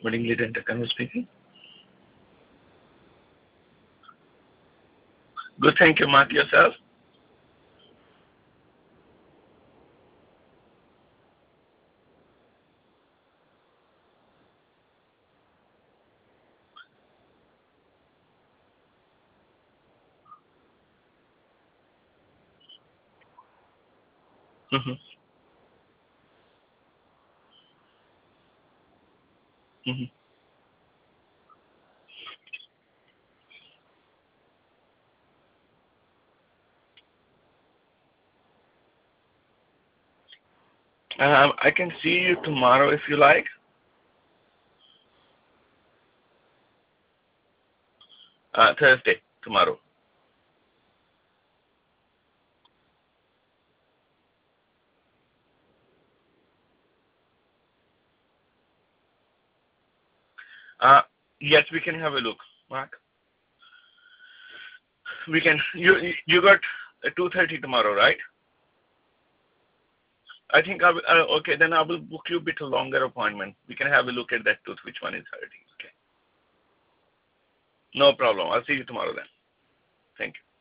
Wedding lead and Takano speaking. Good, thank you, Mark. Yourself? Mm-hmm. Mm-hmm. I can see you tomorrow if you like. Thursday, tomorrow. Uh, yes, we can have a look, Mark. We can. You got 2:30 tomorrow, right? I think I will. Okay, then I will book you a bit longer appointment. We can have a look at that tooth. Which one is 30? Okay. No problem. I'll see you tomorrow then. Thank you.